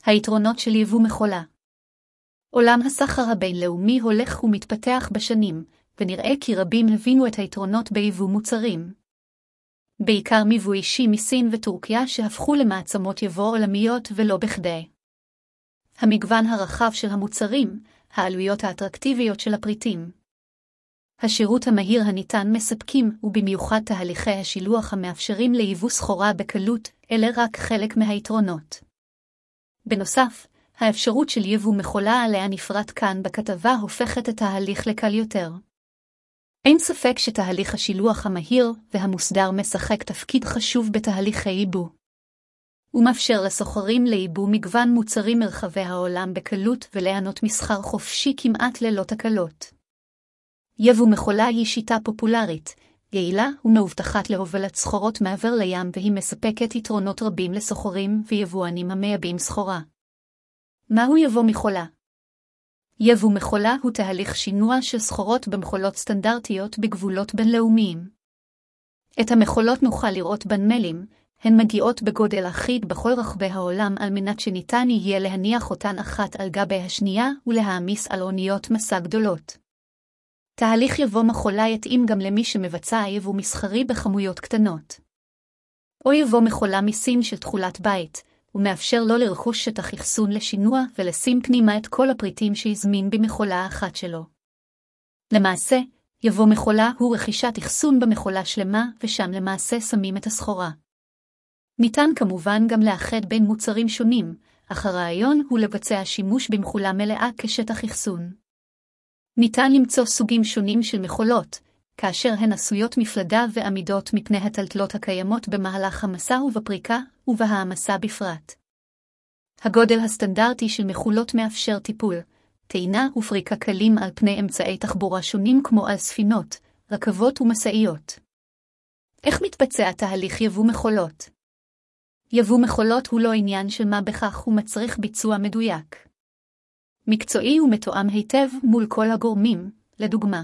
היתרונות של יבוא מכולה. עולם הסחר הבינלאומי הולך ומתפתח בשנים, ונראה כי רבים הבינו את היתרונות ביבוא מוצרים. בעיקר מיבוא אישי מסין וטורקיה שהפכו למעצמות יבוא עולמיות ולא בכדי. המגוון הרחב של המוצרים, העלויות האטרקטיביות של הפריטים. השירות המהיר הניתן מספקים ובמיוחד תהליכי השילוח המאפשרים ליבוא סחורה בקלות, אלה רק חלק מהיתרונות. בנוסף, האפשרות של יבוא מכולה עליה נפרט כאן בכתבה הופכת את ההליך לקל יותר. אין ספק שתהליך השילוח המהיר והמוסדר משחק תפקיד חשוב בתהליכי ייבוא. הוא מאפשר לסוחרים לייבוא מגוון מוצרים מרחבי העולם בקלות וליהנות מסחר חופשי כמעט ללא תקלות. יבוא מכולה היא שיטה פופולרית, יעילה ומאובטחת להובלת סחורות מעבר לים והיא מספקת יתרונות רבים לסוחרים ויבואנים המייבאים סחורה. מהו יבוא מכולה? יבוא מכולה הוא תהליך שינוע של סחורות במכולות סטנדרטיות בגבולות בינלאומיים. את המכולות נוכל לראות בנמלים, הן מגיעות בגודל אחיד בכל רחבי העולם על מנת שניתן יהיה להניח אותן אחת על גבי השנייה ולהעמיס על אוניות מסע גדולות. תהליך יבוא מכולה יתאים גם למי שמבצע יבוא מסחרי בכמויות קטנות. או יבוא מכולה מסין של תכולת בית, ומאפשר לו לרכוש שטח אחסון לשינוע ולשים פנימה את כל הפריטים שיזמין במכולה אחת שלו. למעשה, יבוא מכולה הוא רכישת אחסון במכולה שלמה ושם למעשה שמים את הסחורה. ניתן כמובן גם לאחד בין מוצרים שונים, אך הרעיון הוא לבצע שימוש במכולה מלאה כשטח אחסון. ניתן למצוא סוגים שונים של מכולות, כאשר הן עשויות מפלדה ועמידות מפני הטלטלות הקיימות במהלך המסע ובפריקה ובהעמסה בפרט. הגודל הסטנדרטי של מכולות מאפשר טיפול, טעינה ופריקה קלים על פני אמצעי תחבורה שונים כמו על ספינות, רכבות ומשאיות. איך מתבצע תהליך יבוא מכולות? יבוא מכולות הוא לא עניין של מה בכך ומצריך ביצוע מדויק. מקצועי ומתואם היטב מול כל הגורמים, לדוגמה.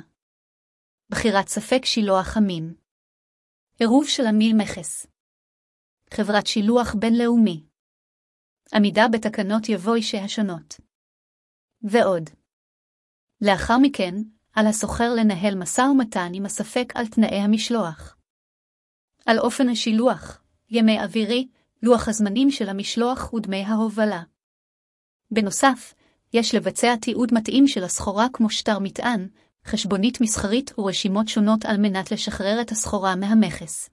בחירת ספק שילוח אמין. עירוב של עמיל מכס. חברת שילוח בינלאומי. עמידה בתקנות יבוא אישי השונות. ועוד. לאחר מכן, על הסוחר לנהל משא ומתן עם הספק על תנאי המשלוח. על אופן השילוח, ימי אווירי, לוח הזמנים של המשלוח ודמי ההובלה. בנוסף, יש לבצע תיעוד מתאים של הסחורה כמו שטר מטען, חשבונית מסחרית ורשימות שונות על מנת לשחרר את הסחורה מהמכס.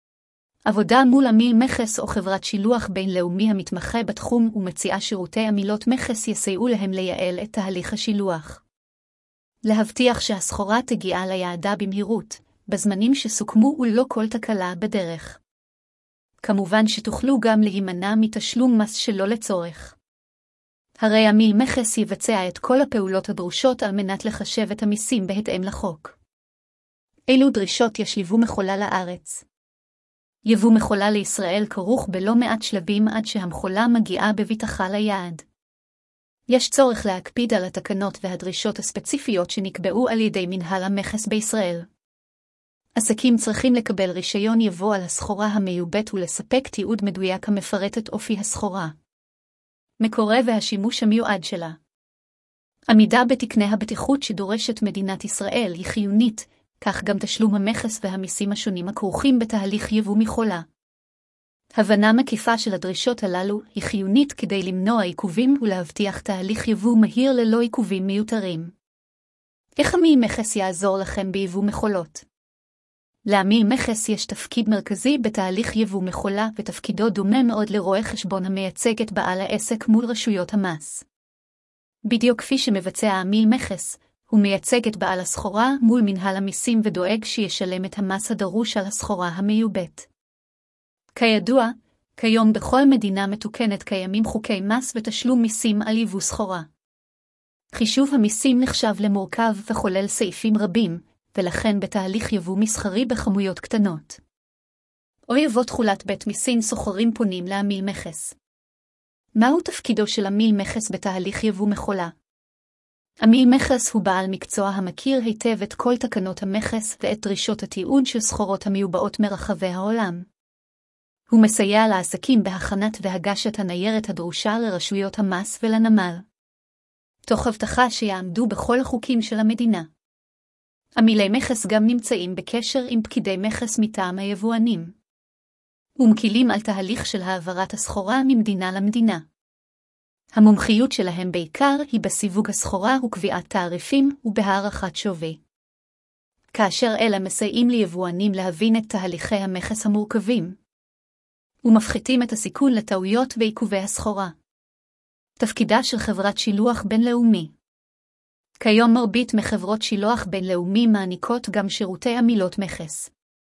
עבודה מול עמיל מכס או חברת שילוח בינלאומי המתמחה בתחום ומציעה שירותי עמילות מכס יסייעו להם לייעל את תהליך השילוח. להבטיח שהסחורה תגיע ליעדה במהירות, בזמנים שסוכמו וללא כל תקלה בדרך. כמובן שתוכלו גם להימנע מתשלום מס שלא לצורך. הרי עמיל מכס יבצע את כל הפעולות הדרושות על מנת לחשב את המיסים בהתאם לחוק. אילו דרישות יש ליבוא מכולה לארץ? יבוא מכולה לישראל כרוך בלא מעט שלבים עד שהמכולה מגיעה בבטחה ליעד. יש צורך להקפיד על התקנות והדרישות הספציפיות שנקבעו על ידי מנהל המכס בישראל. עסקים צריכים לקבל רישיון יבוא על הסחורה המיובאת ולספק תיעוד מדויק המפרט את אופי הסחורה. מקורה והשימוש המיועד שלה. עמידה בתקני הבטיחות שדורשת מדינת ישראל היא חיונית, כך גם תשלום המכס והמיסים השונים הכרוכים בתהליך יבוא מכולה. הבנה מקיפה של הדרישות הללו היא חיונית כדי למנוע עיכובים ולהבטיח תהליך יבוא מהיר ללא עיכובים מיותרים. איך עמיל מכס יעזור לכם ביבוא מכולות? לעמיל מכס יש תפקיד מרכזי בתהליך יבוא מכולה ותפקידו דומה מאוד לרואה חשבון המייצג את בעל העסק מול רשויות המס. בדיוק כפי שמבצע עמיל מכס, הוא מייצג את בעל הסחורה מול מנהל המיסים ודואג שישלם את המס הדרוש על הסחורה המיובאת. כידוע, כיום בכל מדינה מתוקנת קיימים חוקי מס ותשלום מיסים על יבוא סחורה. חישוב המיסים נחשב למורכב וכולל סעיפים רבים, ולכן בתהליך יבוא מסחרי בכמויות קטנות. או יבוא תחולת בית מיסים סוחרים פונים לעמיל מכס. מהו תפקידו של עמיל מכס בתהליך יבוא מכולה? עמיל מכס הוא בעל מקצוע המכיר היטב את כל תקנות המכס ואת דרישות התיעוד של סחורות המיובאות מרחבי העולם. הוא מסייע לעסקים בהכנת והגשת הניירת הדרושה לרשויות המס ולנמל, תוך הבטחה שיעמדו בכל החוקים של המדינה. עמילי מכס גם נמצאים בקשר עם פקידי מכס מטעם היבואנים, ומקילים על תהליך של העברת הסחורה ממדינה למדינה. המומחיות שלהם בעיקר היא בסיווג הסחורה וקביעת תעריפים ובהערכת שווי. כאשר אלה מסייעים ליבואנים להבין את תהליכי המכס המורכבים, ומפחיתים את הסיכון לטעויות ועיכובי הסחורה. תפקידה של חברת שילוח בינלאומי. כיום מרבית מחברות שילוח בינלאומי מעניקות גם שירותי עמילות מכס,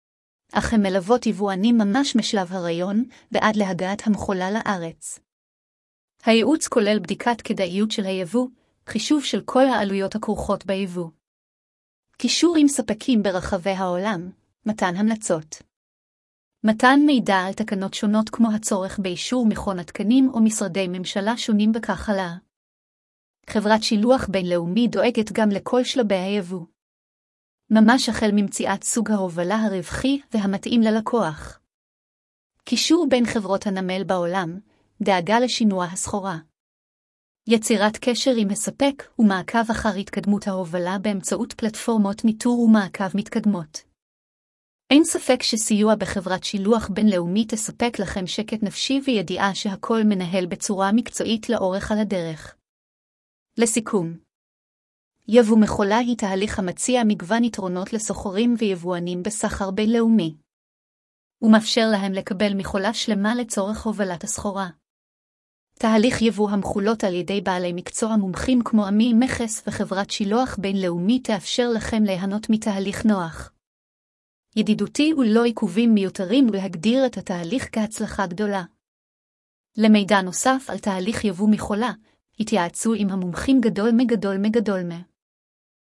אך הן מלוות יבואנים ממש משלב הרעיון ועד להגעת המכולה לארץ. הייעוץ כולל בדיקת כדאיות של היבוא, חישוב של כל העלויות הכרוכות ביבוא, קישור עם ספקים ברחבי העולם, מתן המלצות, מתן מידע על תקנות שונות כמו הצורך באישור מכון התקנים או משרדי ממשלה שונים וכך הלאה. חברת שילוח בינלאומי דואגת גם לכל שלבי היבוא, ממש החל ממציאת סוג ההובלה הרווחי והמתאים ללקוח, קישור בין חברות הנמל בעולם, דאגה לשינוע הסחורה, יצירת קשר עם הספק ומעקב אחר התקדמות ההובלה באמצעות פלטפורמות ניטור ומעקב מתקדמות. אין ספק שסיוע בחברת שילוח בינלאומי תספק לכם שקט נפשי וידיעה שהכל מנהל בצורה מקצועית לאורך על הדרך. לסיכום, יבוא מכולה היא תהליך המציע מגוון יתרונות לסוחרים ויבואנים בסחר בינלאומי, ומאפשר להם לקבל מכולה שלמה לצורך הובלת הסחורה. תהליך יבוא המכולות על ידי בעלי מקצוע מומחים כמו עמיל מכס וחברת שילוח בינלאומי תאפשר לכם ליהנות מתהליך נוח, ידידותי וללא עיכובים מיותרים ולהגדיר את התהליך כהצלחה גדולה. למידע נוסף על תהליך יבוא מכולה, התייעצו עם המומחים גדול מגדול.